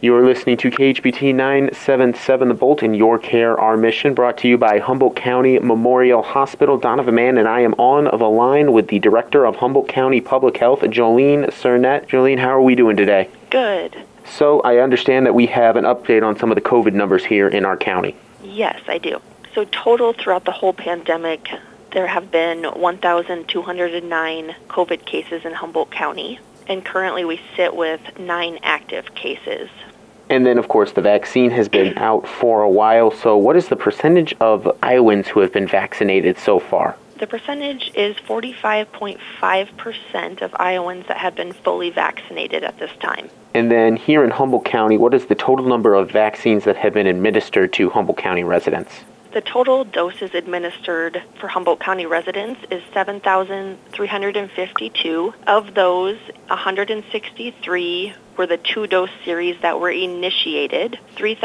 You're listening to KHBT 977 The Bolt in Your Care, Our Mission, brought to you by Humboldt County Memorial Hospital. Donovan Mann and I am on the line with the Director of Humboldt County Public Health, Jolene Cernette. Jolene, how are we doing today? Good. So I understand that we have an update on some of the COVID numbers here in our county. Yes, I do. So total throughout the whole pandemic, there have been 1,209 COVID cases in Humboldt County, and currently we sit with 9 active cases. And then, of course, the vaccine has been out for a while. So what is the percentage of Iowans who have been vaccinated so far? The percentage is 45.5% of Iowans that have been fully vaccinated at this time. And then here in Humboldt County, what is the total number of vaccines that have been administered to Humboldt County residents? The total doses administered for Humboldt County residents is 7,352. Of those, 163 were the 2-dose series that were initiated.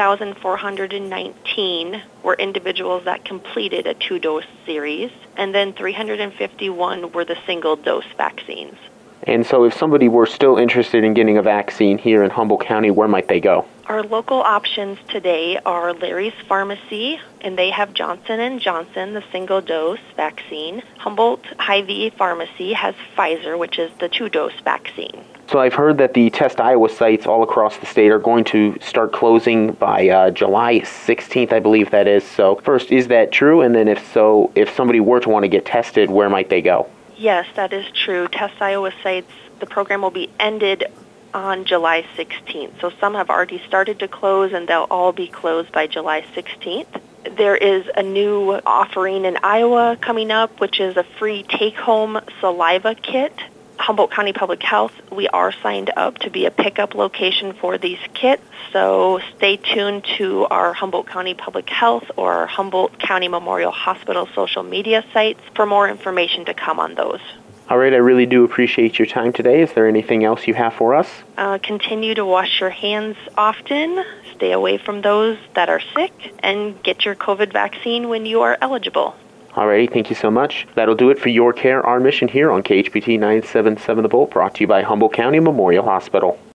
3,419 were individuals that completed a 2-dose series. And then 351 were the single-dose vaccines. And so if somebody were still interested in getting a vaccine here in Humboldt County, where might they go? Our local options today are Larry's Pharmacy, and they have Johnson & Johnson, the single-dose vaccine. Humboldt Hy-Vee Pharmacy has Pfizer, which is the 2-dose vaccine. So I've heard that the Test Iowa sites all across the state are going to start closing by July 16th, I believe that is. So first, is that true? And then if so, if somebody were to want to get tested, where might they go? Yes, that is true. Test Iowa sites, the program will be ended on July 16th. So some have already started to close, and they'll all be closed by July 16th. There is a new offering in Iowa coming up, which is a free take-home saliva kit. Humboldt County Public Health, we are signed up to be a pickup location for these kits, so stay tuned to our Humboldt County Public Health or our Humboldt County Memorial Hospital social media sites for more information to come on those. All right, I really do appreciate your time today. Is there anything else you have for us? Continue to wash your hands often, stay away from those that are sick, and get your COVID vaccine when you are eligible. Alrighty, thank you so much. That'll do it for Your Care, Our Mission here on KHBT 977 The Bolt, brought to you by Humboldt County Memorial Hospital.